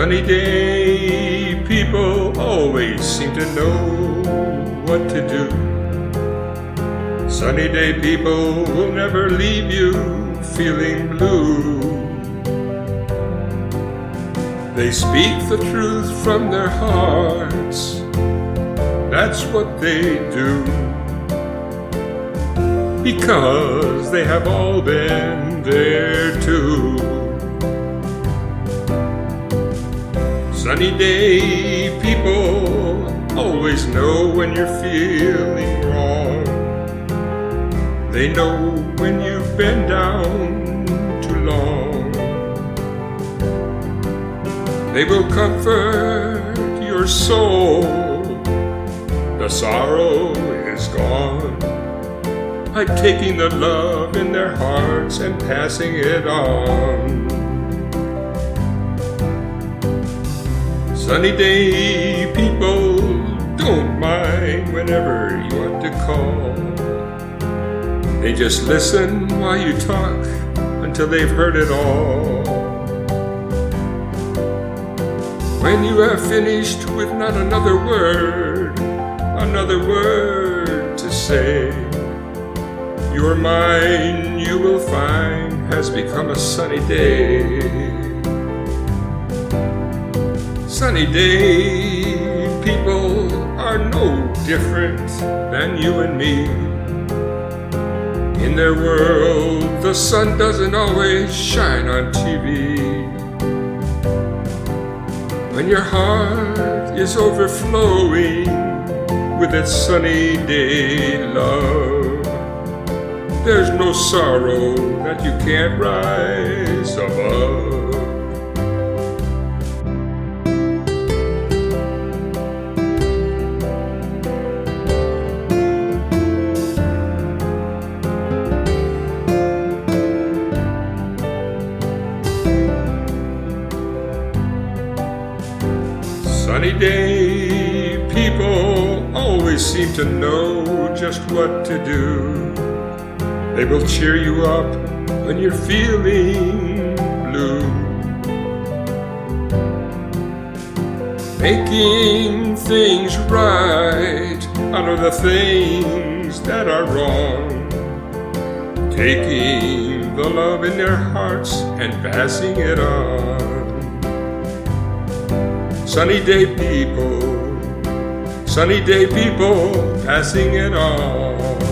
Sunny day people always seem to know what to do. Sunny day people will never leave you feeling blue. They speak the truth from their hearts, that's what they do, because they have all been there too. Sunny day people always know when you're feeling wrong. They know when you've been down too long. They will comfort your soul. The sorrow is gone by taking the love in their hearts and passing it on. Sunny day people don't mind whenever you want to call. They just listen while you talk until they've heard it all. When you have finished with not another word to say, your mind, you will find, has become a sunny day. Sunny day people are no different than you and me. In their world, the sun doesn't always shine on TV. When your heart is overflowing with its sunny day love, there's no sorrow that you can't rise above. Sunny day people always seem to know just what to do. They will cheer you up when you're feeling blue. Making things right out of the things that are wrong. Taking the love in their hearts and passing it on. Sunny day people, passing it on.